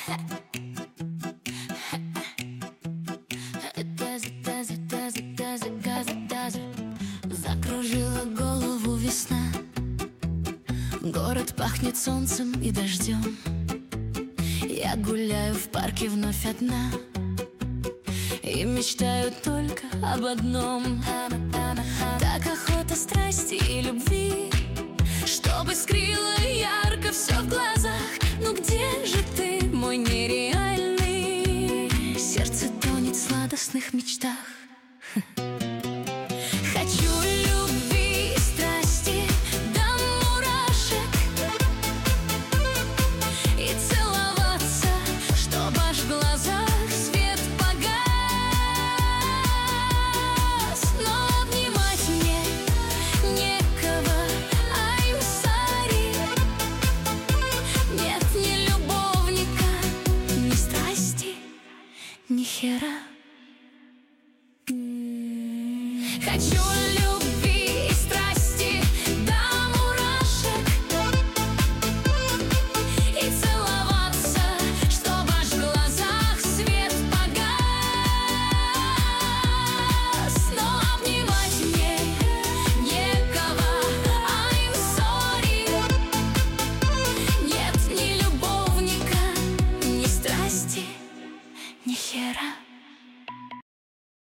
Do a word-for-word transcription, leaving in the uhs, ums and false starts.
Закружила голову весна, город пахнет солнцем и дождем. Я гуляю в парке вновь одна и мечтаю только об одном. Так охота страсти и любви, чтобы искрило ярко все в глазах. Ну где же ты, мой нереальный? Сердце тонет в сладостных мечтах. Хочу любви и страсти до мурашек и целоваться, чтоб аж в глазах свет погас. Но обнимать мне некого, I'm sorry. Нет ни любовника, ни страсти, ни хера. Хочу